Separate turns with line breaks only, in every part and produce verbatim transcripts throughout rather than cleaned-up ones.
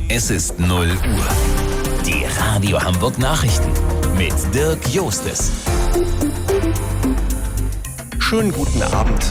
Es ist null Uhr. Die Radio Hamburg Nachrichten mit Dirk Jostes.
Schönen guten Abend.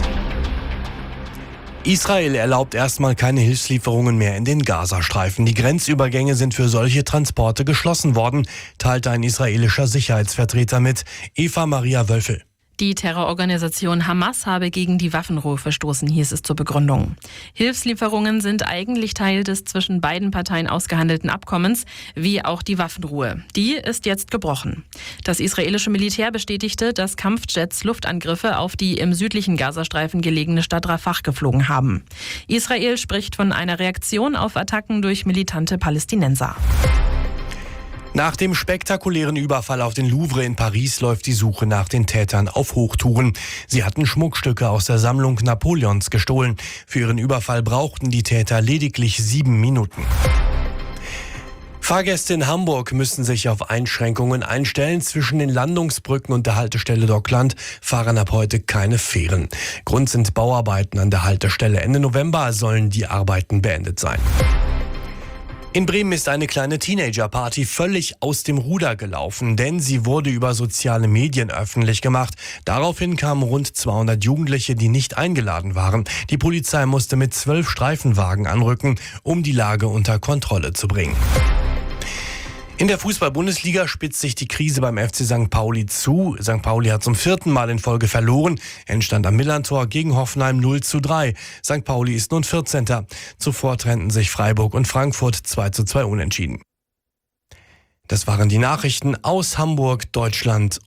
Israel erlaubt erstmal keine Hilfslieferungen mehr in den Gazastreifen. Die Grenzübergänge sind für solche Transporte geschlossen worden, teilte ein israelischer Sicherheitsvertreter mit. Eva Maria Wölfel.
Die Terrororganisation Hamas habe gegen die Waffenruhe verstoßen, hieß es zur Begründung. Hilfslieferungen sind eigentlich Teil des zwischen beiden Parteien ausgehandelten Abkommens, wie auch die Waffenruhe. Die ist jetzt gebrochen. Das israelische Militär bestätigte, dass Kampfjets Luftangriffe auf die im südlichen Gazastreifen gelegene Stadt Rafah geflogen haben. Israel spricht von einer Reaktion auf Attacken durch militante Palästinenser.
Nach dem spektakulären Überfall auf den Louvre in Paris läuft die Suche nach den Tätern auf Hochtouren. Sie hatten Schmuckstücke aus der Sammlung Napoleons gestohlen. Für ihren Überfall brauchten die Täter lediglich sieben Minuten. Fahrgäste in Hamburg müssen sich auf Einschränkungen einstellen. Zwischen den Landungsbrücken und der Haltestelle Dockland fahren ab heute keine Fähren. Grund sind Bauarbeiten an der Haltestelle. Ende November sollen die Arbeiten beendet sein. In Bremen ist eine kleine Teenager-Party völlig aus dem Ruder gelaufen, denn sie wurde über soziale Medien öffentlich gemacht. Daraufhin kamen rund zweihundert Jugendliche, die nicht eingeladen waren. Die Polizei musste mit zwölf Streifenwagen anrücken, um die Lage unter Kontrolle zu bringen. In der Fußball-Bundesliga spitzt sich die Krise beim F C Sankt Pauli zu. Sankt Pauli hat zum vierten Mal in Folge verloren. Endstand am Millerntor gegen Hoffenheim null zu drei. Sankt Pauli ist nun vierzehnter Zuvor trennten sich Freiburg und Frankfurt zwei zu zwei unentschieden. Das waren die Nachrichten aus Hamburg, Deutschland